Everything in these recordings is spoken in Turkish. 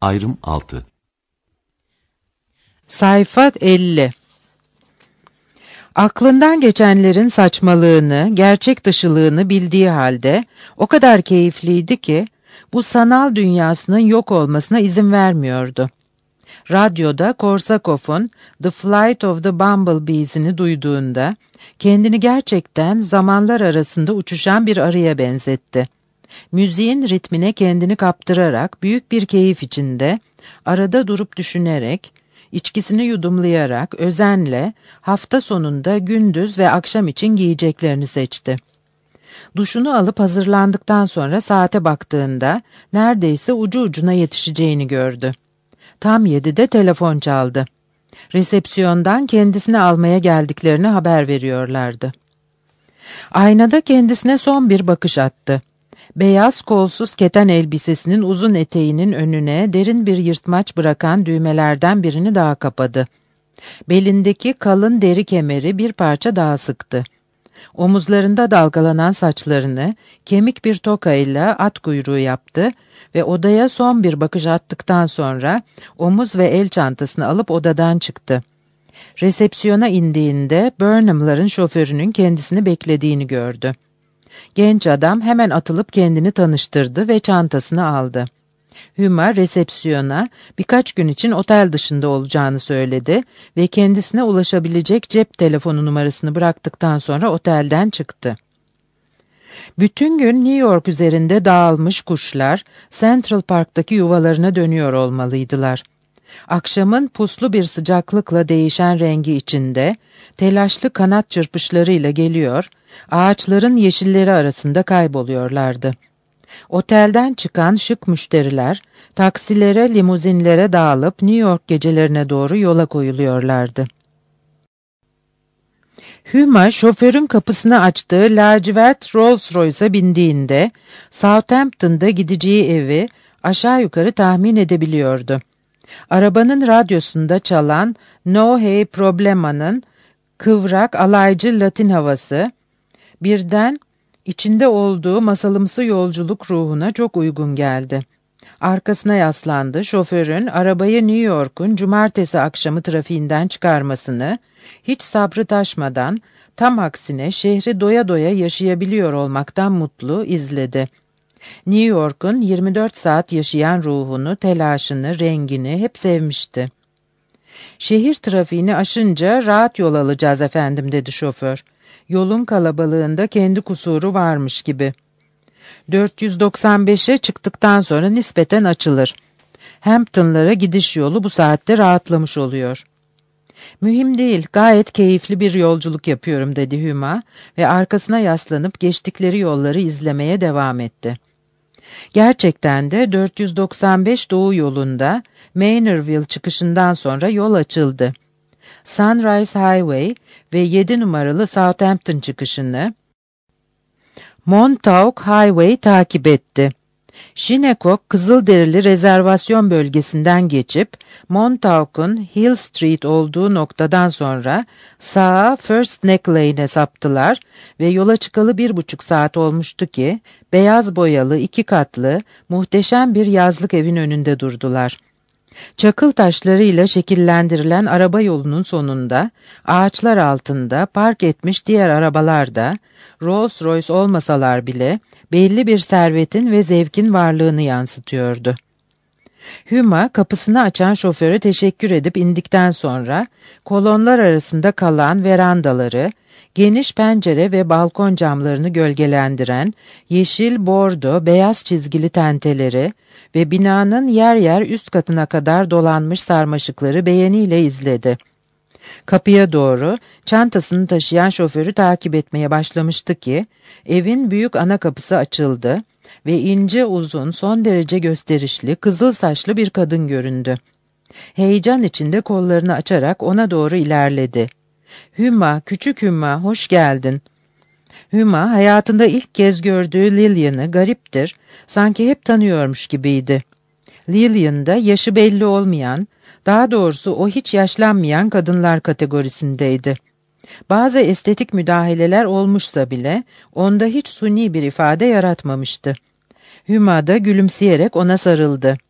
Ayrım 6. Sayfa 50. Aklından geçenlerin saçmalığını, gerçek dışılığını bildiği halde o kadar keyifliydi ki bu sanal dünyasının yok olmasına izin vermiyordu. Radyoda Korsakov'un The Flight of the Bumblebees'ini duyduğunda kendini gerçekten zamanlar arasında uçuşan bir arıya benzetti. Müziğin ritmine kendini kaptırarak büyük bir keyif içinde, arada durup düşünerek, içkisini yudumlayarak, özenle hafta sonunda gündüz ve akşam için giyeceklerini seçti. Duşunu alıp hazırlandıktan sonra saate baktığında neredeyse ucu ucuna yetişeceğini gördü. Tam 7'de telefon çaldı. Resepsiyondan kendisini almaya geldiklerini haber veriyorlardı. Aynada kendisine son bir bakış attı. Beyaz kolsuz keten elbisesinin uzun eteğinin önüne derin bir yırtmaç bırakan düğmelerden birini daha kapadı. Belindeki kalın deri kemeri bir parça daha sıktı. Omuzlarında dalgalanan saçlarını kemik bir tokayla at kuyruğu yaptı ve odaya son bir bakış attıktan sonra omuz ve el çantasını alıp odadan çıktı. Resepsiyona indiğinde Burnham'ların şoförünün kendisini beklediğini gördü. Genç adam hemen atılıp kendini tanıştırdı ve çantasını aldı. Hüma resepsiyona birkaç gün için otel dışında olacağını söyledi ve kendisine ulaşabilecek cep telefonu numarasını bıraktıktan sonra otelden çıktı. Bütün gün New York üzerinde dağılmış kuşlar Central Park'taki yuvalarına dönüyor olmalıydılar. Akşamın puslu bir sıcaklıkla değişen rengi içinde telaşlı kanat çırpışlarıyla geliyor, ağaçların yeşilleri arasında kayboluyorlardı. Otelden çıkan şık müşteriler taksilere, limuzinlere dağılıp New York gecelerine doğru yola koyuluyorlardı. Hüma şoförün kapısını açtığı lacivert Rolls Royce'a bindiğinde Southampton'da gideceği evi aşağı yukarı tahmin edebiliyordu. Arabanın radyosunda çalan No Hey Problema'nın kıvrak alaycı Latin havası birden içinde olduğu masalımsı yolculuk ruhuna çok uygun geldi. Arkasına yaslandı, şoförün arabayı New York'un cumartesi akşamı trafiğinden çıkarmasını, hiç sabrı taşmadan, tam aksine şehri doya doya yaşayabiliyor olmaktan mutlu izledi. New York'un 24 saat yaşayan ruhunu, telaşını, rengini hep sevmişti. "Şehir trafiğini aşınca rahat yol alacağız efendim," dedi şoför. Yolun kalabalığında kendi kusuru varmış gibi. 495'e çıktıktan sonra nispeten açılır. Hampton'lara gidiş yolu bu saatte rahatlamış oluyor. "Mühim değil, gayet keyifli bir yolculuk yapıyorum," dedi Hüma ve arkasına yaslanıp geçtikleri yolları izlemeye devam etti. Gerçekten de 495 Doğu yolunda Manorville çıkışından sonra yol açıldı. Sunrise Highway ve 7 numaralı Southampton çıkışını Montauk Highway takip etti. Shinnecock Kızılderili rezervasyon bölgesinden geçip Montauk'un Hill Street olduğu noktadan sonra sağa First Neck Lane'e saptılar ve yola çıkalı 1,5 saat olmuştu ki beyaz boyalı 2 katlı muhteşem bir yazlık evin önünde durdular. Çakıl taşlarıyla şekillendirilen araba yolunun sonunda, ağaçlar altında park etmiş diğer arabalar da, Rolls Royce olmasalar bile, belli bir servetin ve zevkin varlığını yansıtıyordu. Hüma, kapısını açan şoföre teşekkür edip indikten sonra, kolonlar arasında kalan verandaları, geniş pencere ve balkon camlarını gölgelendiren, yeşil, bordo, beyaz çizgili tenteleri ve binanın yer yer üst katına kadar dolanmış sarmaşıkları beğeniyle izledi. Kapıya doğru çantasını taşıyan şoförü takip etmeye başlamıştı ki, evin büyük ana kapısı açıldı ve ince uzun, son derece gösterişli, kızıl saçlı bir kadın göründü. Heyecan içinde kollarını açarak ona doğru ilerledi. "Hüma, küçük Hüma, hoş geldin." Hüma, hayatında ilk kez gördüğü Lillian'ı gariptir, sanki hep tanıyormuş gibiydi. Lillian da yaşı belli olmayan, daha doğrusu o hiç yaşlanmayan kadınlar kategorisindeydi. Bazı estetik müdahaleler olmuşsa bile onda hiç suni bir ifade yaratmamıştı. Hüma da gülümseyerek ona sarıldı.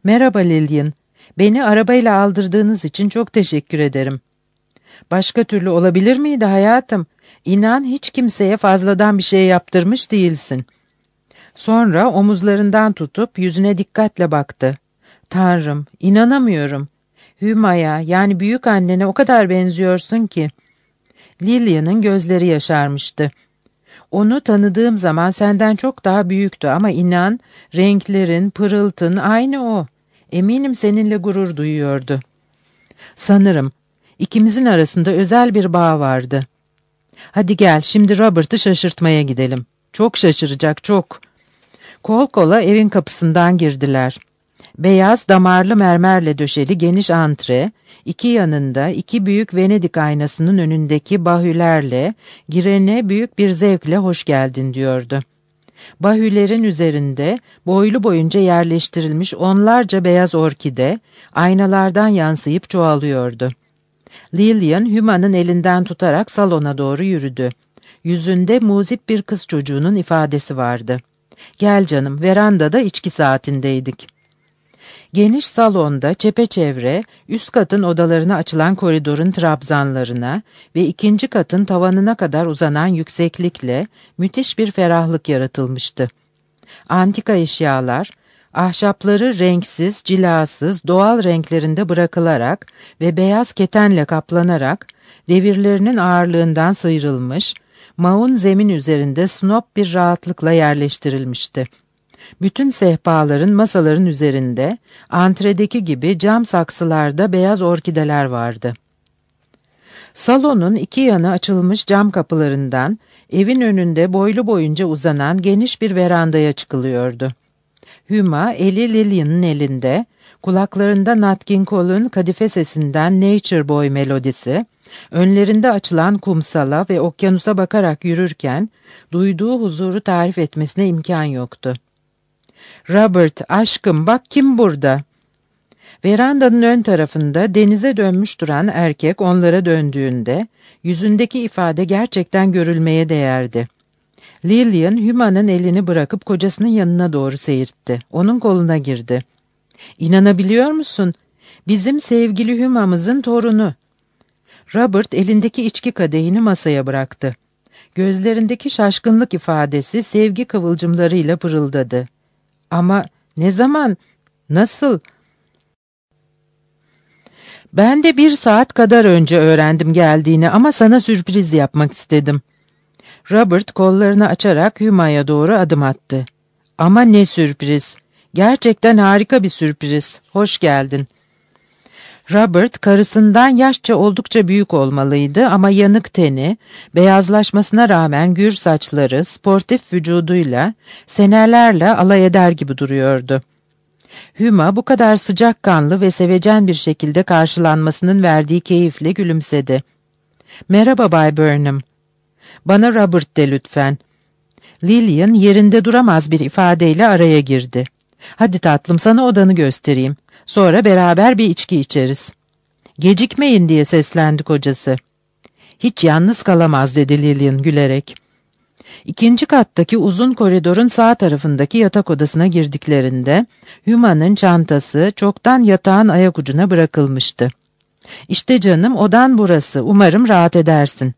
Merhaba Lillian. Beni arabayla aldırdığınız için çok teşekkür ederim. Başka türlü olabilir miydi hayatım? İnan hiç kimseye fazladan bir şey yaptırmış değilsin. Sonra omuzlarından tutup yüzüne dikkatle baktı. Tanrım, inanamıyorum. Hüma'ya, yani büyük annene o kadar benziyorsun ki. Lillian'ın gözleri yaşarmıştı. Onu tanıdığım zaman senden çok daha büyüktü ama inan, renklerin, pırıltın aynı o. Eminim seninle gurur duyuyordu. Sanırım. İkimizin arasında özel bir bağ vardı. Hadi gel, şimdi Robert'ı şaşırtmaya gidelim. Çok şaşıracak, çok. Kol kola evin kapısından girdiler. Beyaz damarlı mermerle döşeli geniş antre, iki yanında iki büyük Venedik aynasının önündeki bahülerle girene büyük bir zevkle hoş geldin diyordu. Bahülerin üzerinde boylu boyunca yerleştirilmiş onlarca beyaz orkide aynalardan yansıyıp çoğalıyordu. Lillian Hüma'nın elinden tutarak salona doğru yürüdü. Yüzünde muzip bir kız çocuğunun ifadesi vardı. Gel canım, verandada içki saatindeydik. Geniş salonda çepeçevre, üst katın odalarına açılan koridorun trabzanlarına ve ikinci katın tavanına kadar uzanan yükseklikle müthiş bir ferahlık yaratılmıştı. Antika eşyalar, ahşapları renksiz, cilasız, doğal renklerinde bırakılarak ve beyaz ketenle kaplanarak, devirlerinin ağırlığından sıyrılmış, maun zemin üzerinde snop bir rahatlıkla yerleştirilmişti. Bütün sehpaların masaların üzerinde, antredeki gibi cam saksılarda beyaz orkideler vardı. Salonun iki yanı açılmış cam kapılarından, evin önünde boylu boyunca uzanan geniş bir verandaya çıkılıyordu. Hüma, eli Lillian'ın elinde, kulaklarında Nat King Cole'un kadife sesinden Nature Boy melodisi, önlerinde açılan kumsala ve okyanusa bakarak yürürken, duyduğu huzuru tarif etmesine imkan yoktu. Robert, aşkım bak kim burada? Verandanın ön tarafında denize dönmüş duran erkek onlara döndüğünde, yüzündeki ifade gerçekten görülmeye değerdi. Lillian, Hüma'nın elini bırakıp kocasının yanına doğru seyirtti. Onun koluna girdi. İnanabiliyor musun? Bizim sevgili Hüma'mızın torunu. Robert elindeki içki kadehini masaya bıraktı. Gözlerindeki şaşkınlık ifadesi sevgi kıvılcımlarıyla pırıldadı. Ama ne zaman? Nasıl? Ben de 1 saat kadar önce öğrendim geldiğini ama sana sürpriz yapmak istedim. Robert kollarını açarak Hüma'ya doğru adım attı. Ama ne sürpriz. Gerçekten harika bir sürpriz. Hoş geldin. Robert karısından yaşça oldukça büyük olmalıydı ama yanık teni, beyazlaşmasına rağmen gür saçları, sportif vücuduyla senelerle alay eder gibi duruyordu. Hüma bu kadar sıcakkanlı ve sevecen bir şekilde karşılanmasının verdiği keyifle gülümsedi. "Merhaba Bay Burnham." "Bana Robert de lütfen." Lillian yerinde duramaz bir ifadeyle araya girdi. "Hadi tatlım sana odanı göstereyim. Sonra beraber bir içki içeriz." "Gecikmeyin," diye seslendi kocası. "Hiç yalnız kalamaz," dedi Lillian gülerek. İkinci kattaki uzun koridorun sağ tarafındaki yatak odasına girdiklerinde, Hüma'nın çantası çoktan yatağın ayak ucuna bırakılmıştı. "İşte canım, odan burası. Umarım rahat edersin."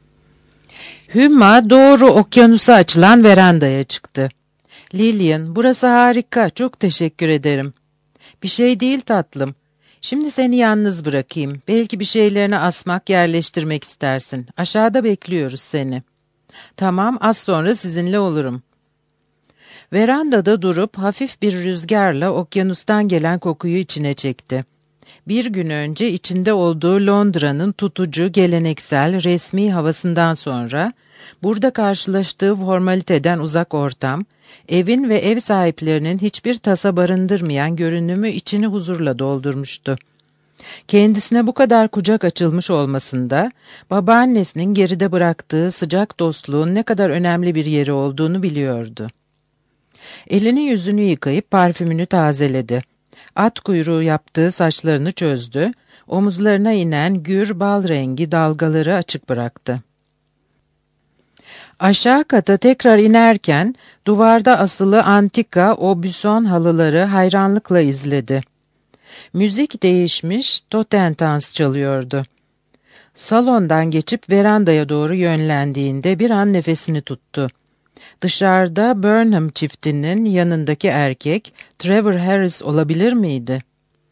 Hüma doğru okyanusa açılan verandaya çıktı. "Lillian, burası harika. Çok teşekkür ederim." "Bir şey değil tatlım. Şimdi seni yalnız bırakayım. Belki bir şeylerini asmak, yerleştirmek istersin. Aşağıda bekliyoruz seni." "Tamam, az sonra sizinle olurum." Verandada durup hafif bir rüzgarla okyanustan gelen kokuyu içine çekti. Bir gün önce içinde olduğu Londra'nın tutucu, geleneksel, resmi havasından sonra, burada karşılaştığı formaliteden uzak ortam, evin ve ev sahiplerinin hiçbir tasa barındırmayan görünümü içini huzurla doldurmuştu. Kendisine bu kadar kucak açılmış olmasında, babaannesinin geride bıraktığı sıcak dostluğun ne kadar önemli bir yeri olduğunu biliyordu. Elini yüzünü yıkayıp parfümünü tazeledi. At kuyruğu yaptığı saçlarını çözdü, omuzlarına inen gür bal rengi dalgaları açık bıraktı. Aşağı kata tekrar inerken duvarda asılı antika Aubusson halıları hayranlıkla izledi. Müzik değişmiş, Totentanz çalıyordu. Salondan geçip verandaya doğru yönlendiğinde bir an nefesini tuttu. Dışarıda Burnham çiftinin yanındaki erkek Trevor Harris olabilir miydi?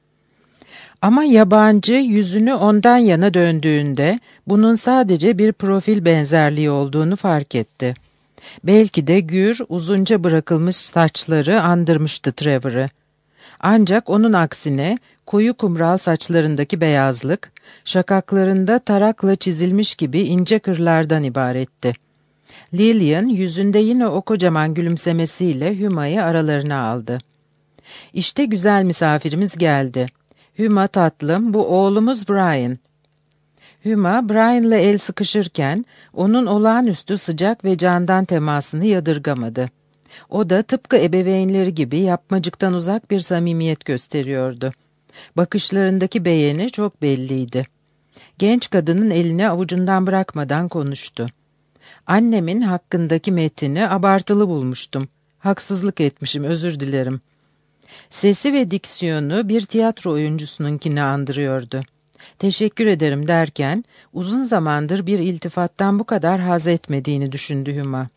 Ama yabancı yüzünü ondan yana döndüğünde bunun sadece bir profil benzerliği olduğunu fark etti. Belki de gür, uzunca bırakılmış saçları andırmıştı Trevor'ı. Ancak onun aksine koyu kumral saçlarındaki beyazlık, şakaklarında tarakla çizilmiş gibi ince kırlardan ibaretti. Lillian yüzünde yine o kocaman gülümsemesiyle Huma'yı aralarına aldı. "İşte güzel misafirimiz geldi. Huma tatlım, bu oğlumuz Brian." Huma, Brian'la el sıkışırken onun olağanüstü sıcak ve candan temasını yadırgamadı. O da tıpkı ebeveynleri gibi yapmacıktan uzak bir samimiyet gösteriyordu. Bakışlarındaki beğeni çok belliydi. Genç kadının elini avucundan bırakmadan konuştu. "Annemin hakkındaki metini abartılı bulmuştum. Haksızlık etmişim, özür dilerim." Sesi ve diksiyonu bir tiyatro oyuncusununkini andırıyordu. "Teşekkür ederim" derken uzun zamandır bir iltifattan bu kadar haz etmediğini düşündü Huma.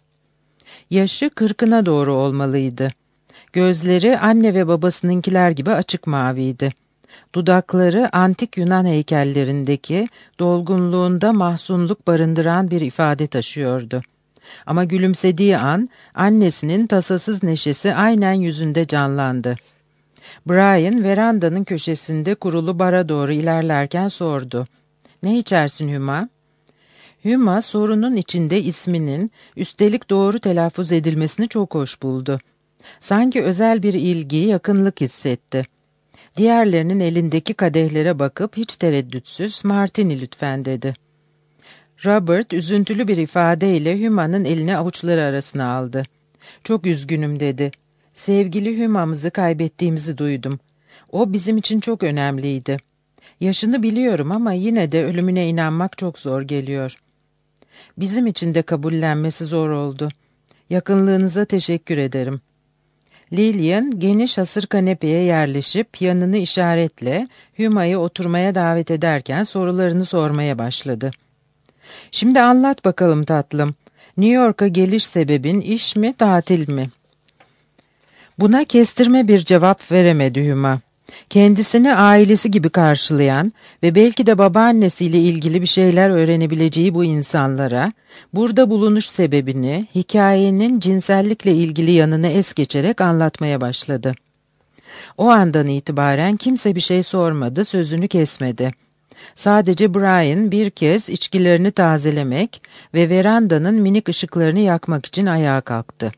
Yaşı 40'ına doğru olmalıydı. Gözleri anne ve babasınınkiler gibi açık maviydi. Dudakları antik Yunan heykellerindeki dolgunluğunda mahzunluk barındıran bir ifade taşıyordu. Ama gülümsediği an annesinin tasasız neşesi aynen yüzünde canlandı. Brian verandanın köşesinde kurulu bara doğru ilerlerken sordu. "Ne içersin Huma?" Huma sorunun içinde isminin üstelik doğru telaffuz edilmesini çok hoş buldu. Sanki özel bir ilgi, yakınlık hissetti. Diğerlerinin elindeki kadehlere bakıp hiç tereddütsüz "Martini lütfen" dedi. Robert üzüntülü bir ifadeyle Huma'nın elini avuçları arasına aldı. "Çok üzgünüm" dedi. "Sevgili Huma'mızı kaybettiğimizi duydum. O bizim için çok önemliydi. Yaşını biliyorum ama yine de ölümüne inanmak çok zor geliyor. Bizim için de kabullenmesi zor oldu. Yakınlığınıza teşekkür ederim." Lillian geniş hasır kanepeye yerleşip yanını işaretle Huma'yı oturmaya davet ederken sorularını sormaya başladı. "Şimdi anlat bakalım tatlım. New York'a geliş sebebin iş mi, tatil mi?" Buna kestirme bir cevap veremedi Huma. Kendisini ailesi gibi karşılayan ve belki de babaannesiyle ilgili bir şeyler öğrenebileceği bu insanlara, burada bulunuş sebebini, hikayenin cinsellikle ilgili yanını es geçerek anlatmaya başladı. O andan itibaren kimse bir şey sormadı, sözünü kesmedi. Sadece Brian bir kez içkilerini tazelemek ve verandanın minik ışıklarını yakmak için ayağa kalktı.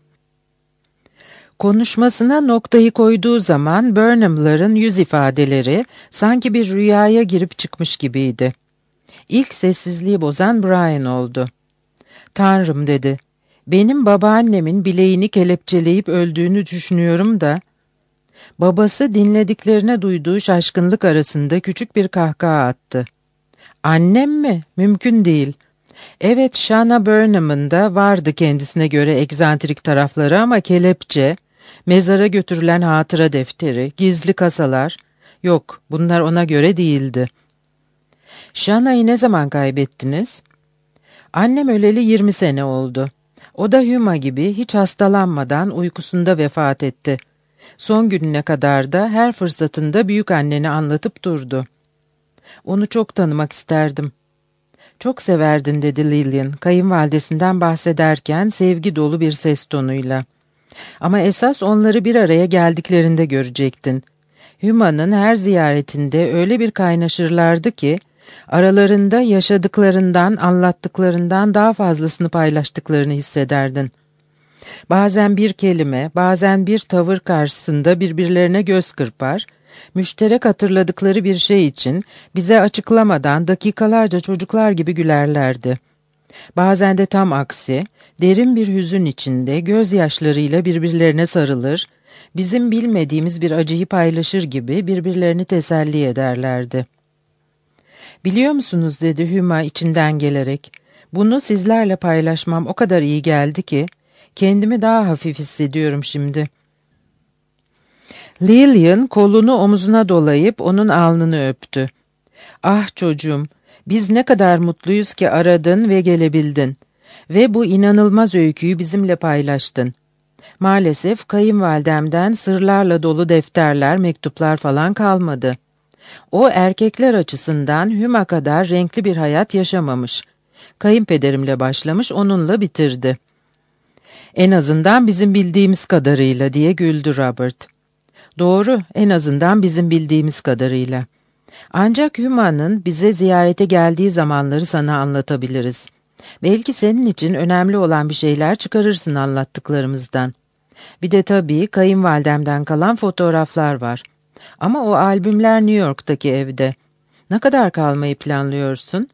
Konuşmasına noktayı koyduğu zaman Burnham'ların yüz ifadeleri sanki bir rüyaya girip çıkmış gibiydi. İlk sessizliği bozan Brian oldu. "Tanrım" dedi. "Benim babaannemin bileğini kelepçeleyip öldüğünü düşünüyorum da..." Babası dinlediklerine duyduğu şaşkınlık arasında küçük bir kahkaha attı. "Annem mi? Mümkün değil." Evet, Shanna Burnham'ın da vardı kendisine göre egzantrik tarafları ama kelepçe, mezara götürülen hatıra defteri, gizli kasalar... Yok, bunlar ona göre değildi. "Shanna'yı ne zaman kaybettiniz?" "Annem öleli 20 sene oldu. O da Huma gibi hiç hastalanmadan uykusunda vefat etti. Son gününe kadar da her fırsatında büyük anneni anlatıp durdu. Onu çok tanımak isterdim." "Çok severdin" dedi Lillian, kayınvalidesinden bahsederken sevgi dolu bir ses tonuyla. "Ama esas onları bir araya geldiklerinde görecektin. Huma'nın her ziyaretinde öyle bir kaynaşırlardı ki, aralarında yaşadıklarından, anlattıklarından daha fazlasını paylaştıklarını hissederdin. Bazen bir kelime, bazen bir tavır karşısında birbirlerine göz kırpar, müşterek hatırladıkları bir şey için bize açıklamadan dakikalarca çocuklar gibi gülerlerdi. Bazen de tam aksi, derin bir hüzün içinde gözyaşlarıyla birbirlerine sarılır, bizim bilmediğimiz bir acıyı paylaşır gibi birbirlerini teselli ederlerdi." "Biliyor musunuz?" dedi Huma içinden gelerek. Bunu sizlerle paylaşmam o kadar iyi geldi ki, kendimi daha hafif hissediyorum şimdi. Lillian kolunu omuzuna dolayıp onun alnını öptü. Ah çocuğum, biz ne kadar mutluyuz ki aradın ve gelebildin. Ve bu inanılmaz öyküyü bizimle paylaştın. Maalesef kayınvalidemden sırlarla dolu defterler, mektuplar falan kalmadı. O erkekler açısından Hüma kadar renkli bir hayat yaşamamış. Kayınpederimle başlamış, onunla bitirdi. En azından bizim bildiğimiz kadarıyla diye güldü Robert. Doğru, en azından bizim bildiğimiz kadarıyla. Ancak Hüma'nın bize ziyarete geldiği zamanları sana anlatabiliriz. Belki senin için önemli olan bir şeyler çıkarırsın anlattıklarımızdan. Bir de tabii kayınvalidemden kalan fotoğraflar var. Ama o albümler New York'taki evde. Ne kadar kalmayı planlıyorsun?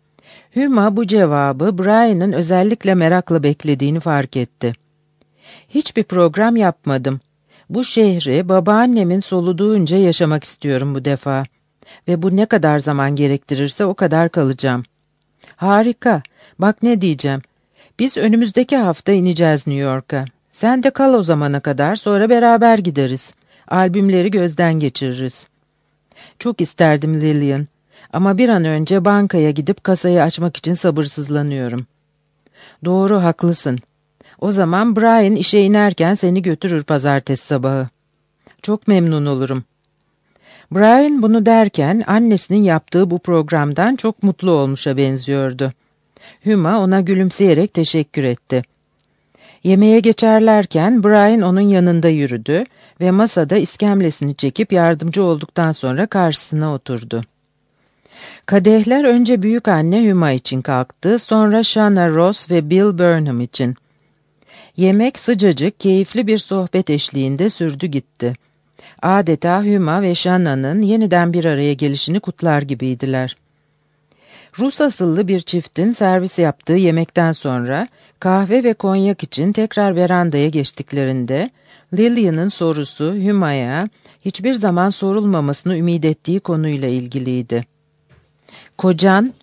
Hüma bu cevabı Brian'ın özellikle merakla beklediğini fark etti. Hiçbir program yapmadım. Bu şehri babaannemin soluduğunca yaşamak istiyorum bu defa. Ve bu ne kadar zaman gerektirirse o kadar kalacağım. Harika. Bak ne diyeceğim. Biz önümüzdeki hafta ineceğiz New York'a. Sen de kal o zamana kadar, sonra beraber gideriz. Albümleri gözden geçiririz. Çok isterdim Lillian. Ama bir an önce bankaya gidip kasayı açmak için sabırsızlanıyorum. Doğru, haklısın. O zaman Brian işe inerken seni götürür pazartesi sabahı. Çok memnun olurum. Brian bunu derken annesinin yaptığı bu programdan çok mutlu olmuşa benziyordu. Hüma ona gülümseyerek teşekkür etti. Yemeğe geçerlerken Brian onun yanında yürüdü ve masada iskemlesini çekip yardımcı olduktan sonra karşısına oturdu. Kadehler önce büyük anne Hüma için kalktı, sonra Shanna Ross ve Bill Burnham için. Yemek sıcacık, keyifli bir sohbet eşliğinde sürdü gitti. Adeta Hüma ve Shanna'nın yeniden bir araya gelişini kutlar gibiydiler. Rus asıllı bir çiftin servis yaptığı yemekten sonra kahve ve konyak için tekrar verandaya geçtiklerinde Lillian'ın sorusu Hüma'ya hiçbir zaman sorulmamasını ümit ettiği konuyla ilgiliydi. Kocan?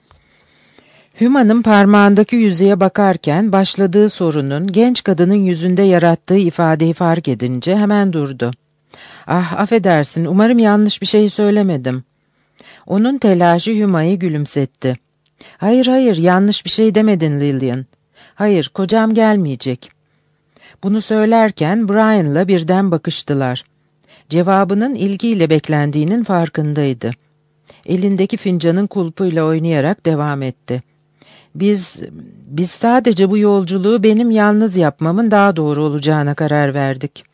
Hüma'nın parmağındaki yüzüğe bakarken başladığı sorunun genç kadının yüzünde yarattığı ifadeyi fark edince hemen durdu. Ah, affedersin, umarım yanlış bir şey söylemedim. Onun telaşı Hüma'yı gülümsetti. Hayır, yanlış bir şey demedin Lillian. Hayır, kocam gelmeyecek. Bunu söylerken Brian'la birden bakıştılar. Cevabının ilgiyle beklendiğinin farkındaydı. Elindeki fincanın kulpuyla oynayarak devam etti. Biz sadece bu yolculuğu benim yalnız yapmamın daha doğru olacağına karar verdik.